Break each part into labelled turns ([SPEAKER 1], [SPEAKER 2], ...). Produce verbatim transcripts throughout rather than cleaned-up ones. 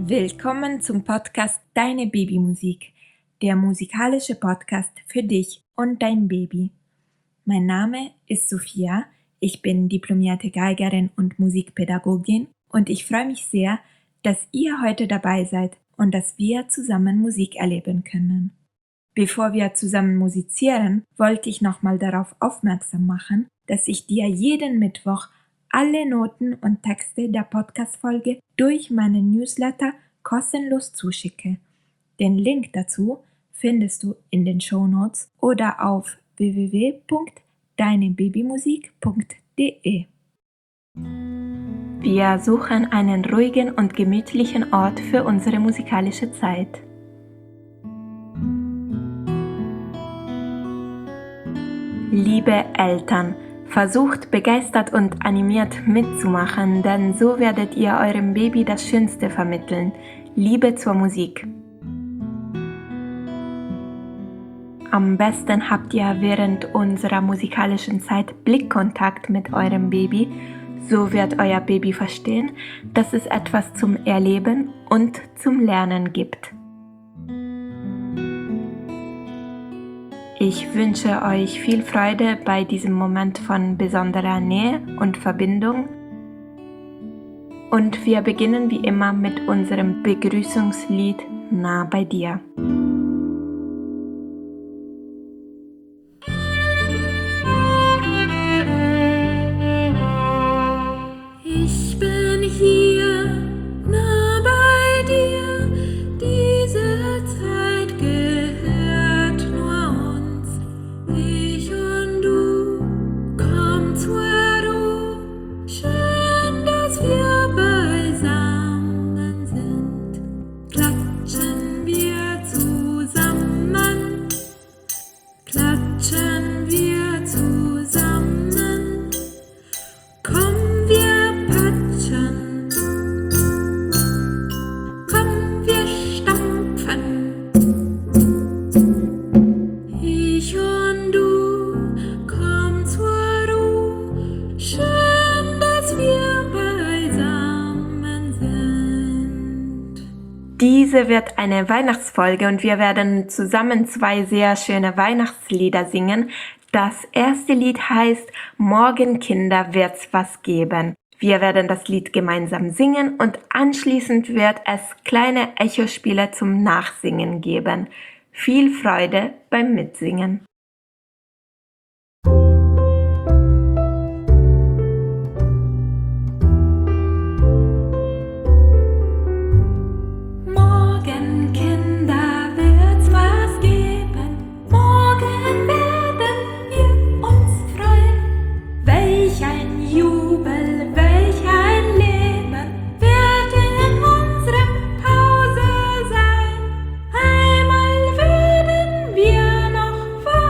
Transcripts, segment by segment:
[SPEAKER 1] Willkommen zum Podcast Deine Babymusik, der musikalische Podcast für dich und dein Baby. Mein Name ist Sophia, ich bin diplomierte Geigerin und Musikpädagogin und ich freue mich sehr, dass ihr heute dabei seid und dass wir zusammen Musik erleben können. Bevor wir zusammen musizieren, wollte ich nochmal darauf aufmerksam machen, dass ich dir jeden Mittwoch alle Noten und Texte der Podcast-Folge durch meinen Newsletter kostenlos zuschicke. Den Link dazu findest du in den Shownotes oder auf w w w punkt deine babymusik punkt d e. Wir suchen einen ruhigen und gemütlichen Ort für unsere musikalische Zeit. Liebe Eltern, versucht begeistert und animiert mitzumachen, denn so werdet ihr eurem Baby das Schönste vermitteln, Liebe zur Musik. Am besten habt ihr während unserer musikalischen Zeit Blickkontakt mit eurem Baby, so wird euer Baby verstehen, dass es etwas zum Erleben und zum Lernen gibt. Ich wünsche euch viel Freude bei diesem Moment von besonderer Nähe und Verbindung. Und wir beginnen wie immer mit unserem Begrüßungslied Nah bei dir.
[SPEAKER 2] Ich bin hier, nah bei dir, diese Zeit gehört nur uns. Ich und du, komm zur Ruhe, schön, dass wir beisammen sind. Klatschen wir zusammen, klatschen wir zusammen, komm wir patschen, komm wir stampfen. Ich und du, komm zur Ruhe, schön, dass wir beisammen sind.
[SPEAKER 1] Diese wird eine Weihnachtsfolge und wir werden zusammen zwei sehr schöne Weihnachtslieder singen. Das erste Lied heißt Morgen Kinder wird's was geben. Wir werden das Lied gemeinsam singen und anschließend wird es kleine Echospiele zum Nachsingen geben. Viel Freude beim Mitsingen.
[SPEAKER 2] Morgen, Kinder, wird's was geben. Morgen werden wir uns freuen. Welch ein Jubel, welch ein Leben wird in unserem Hause sein. Einmal werden wir noch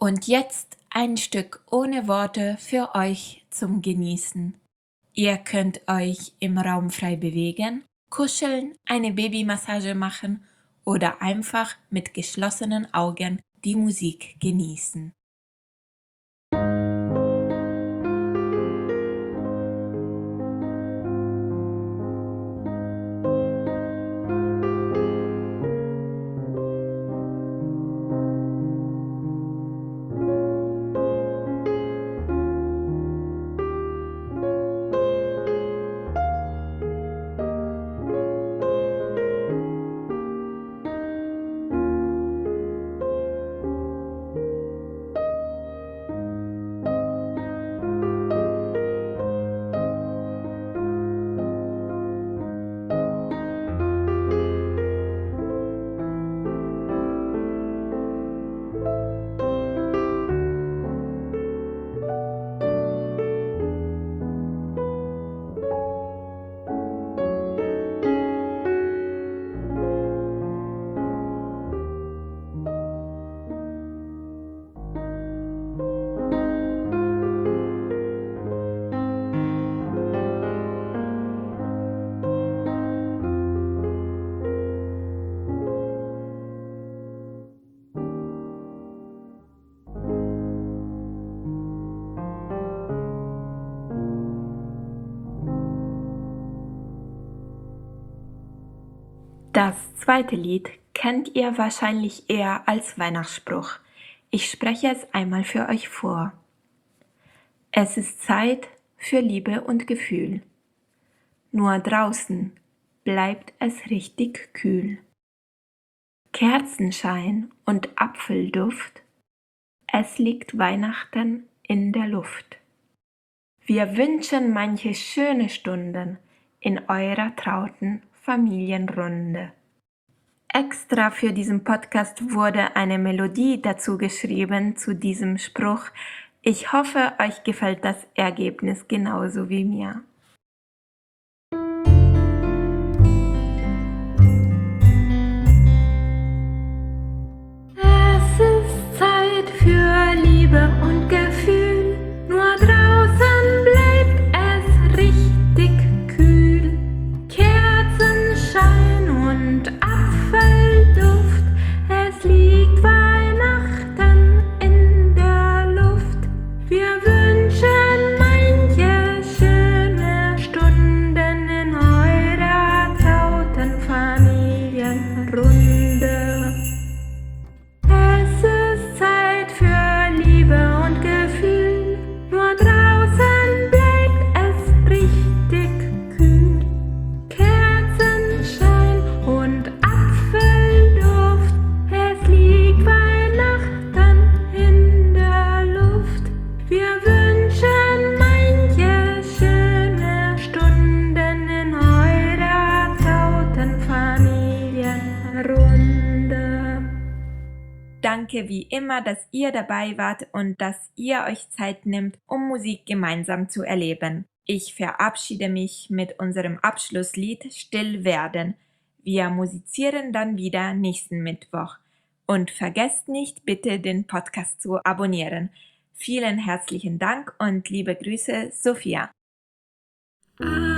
[SPEAKER 1] Und jetzt ein Stück ohne Worte für euch zum Genießen. Ihr könnt euch im Raum frei bewegen, kuscheln, eine Babymassage machen oder einfach mit geschlossenen Augen die Musik genießen. Das zweite Lied kennt ihr wahrscheinlich eher als Weihnachtsspruch. Ich spreche es einmal für euch vor. Es ist Zeit für Liebe und Gefühl. Nur draußen bleibt es richtig kühl. Kerzenschein und Apfelduft, es liegt Weihnachten in der Luft. Wir wünschen manche schöne Stunden in eurer trauten Familienrunde. Extra für diesen Podcast wurde eine Melodie dazu geschrieben zu diesem Spruch. Ich hoffe, euch gefällt das Ergebnis genauso wie mir.
[SPEAKER 2] Es ist Zeit für Liebe und Gefühl, nur draußen bleibt es richtig kühl. Kerzenschein und Apfelduft, es liegt Weihnachten in der Luft. Wir wünschen manche schöne Stunden in eurer trauten Familienrunde. Es ist Zeit für Liebe und Gefühl, nur draußen bleibt es richtig kühl. Kerzenschein und Apfelduft, es liegt Weihnachten in der Luft. Wir wünschen manche schöne Stunden in eurer trauten Familienrunde.
[SPEAKER 1] Danke wie immer, dass ihr dabei wart und dass ihr euch Zeit nehmt, um Musik gemeinsam zu erleben. Ich verabschiede mich mit unserem Abschlusslied Still werden. Wir musizieren dann wieder nächsten Mittwoch. Und vergesst nicht, bitte den Podcast zu abonnieren. Vielen herzlichen Dank und liebe Grüße, Sophia.
[SPEAKER 2] Ah.